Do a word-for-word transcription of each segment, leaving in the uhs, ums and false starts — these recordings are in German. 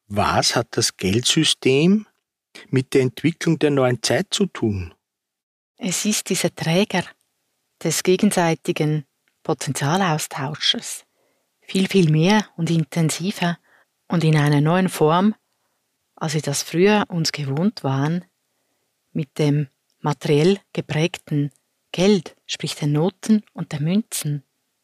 Was hat das Geldsystem mit der Entwicklung der neuen Zeit zu tun? Es ist dieser Träger des gegenseitigen Potenzialaustausches. Viel, viel mehr und intensiver und in einer neuen Form, als wir das früher uns gewohnt waren, mit dem materiell geprägten Geld, sprich den Noten und den Münzen.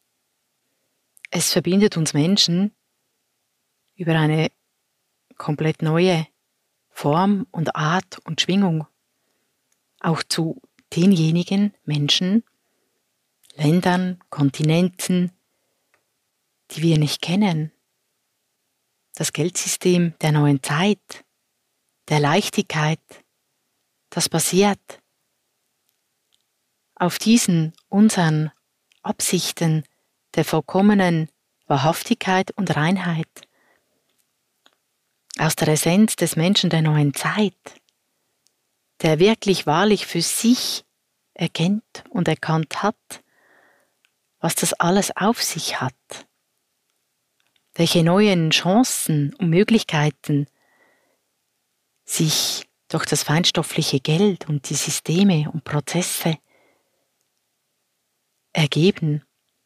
Es verbindet uns Menschen über eine komplett neue Form und Art und Schwingung, auch zu denjenigen Menschen, Ländern, Kontinenten, die wir nicht kennen. Das Geldsystem der neuen Zeit, der Leichtigkeit, das basiert auf diesen unseren Absichten der vollkommenen Wahrhaftigkeit und Reinheit, aus der Essenz des Menschen der neuen Zeit, der wirklich wahrlich für sich erkennt und erkannt hat, was das alles auf sich hat, welche neuen Chancen und Möglichkeiten sich durch das feinstoffliche Geld und die Systeme und Prozesse ergeben,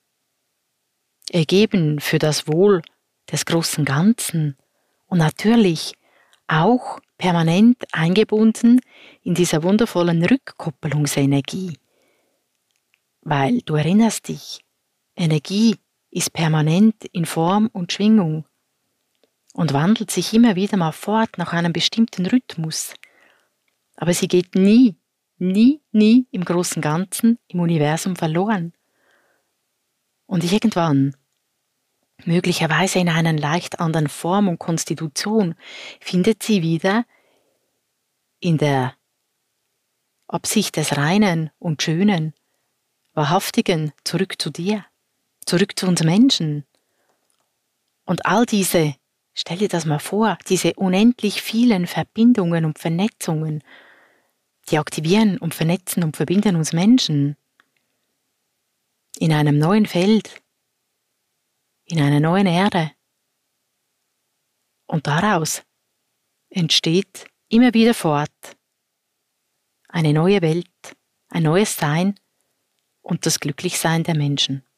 ergeben für das Wohl des großen Ganzen und natürlich auch permanent eingebunden in dieser wundervollen Rückkoppelungsenergie. Weil du erinnerst dich, Energie ist permanent in Form und Schwingung und wandelt sich immer wieder mal fort nach einem bestimmten Rhythmus. Aber sie geht nie, nie, nie im großen Ganzen, im Universum verloren. Und irgendwann, möglicherweise in einer leicht anderen Form und Konstitution, findet sie wieder in der Absicht des Reinen und Schönen, Wahrhaftigen zurück zu dir, zurück zu uns Menschen. Und all diese, stell dir das mal vor, diese unendlich vielen Verbindungen und Vernetzungen, die aktivieren und vernetzen und verbinden uns Menschen in einem neuen Feld, in einer neuen Erde. Und daraus entsteht immer wieder fort eine neue Welt, ein neues Sein und das Glücklichsein der Menschen.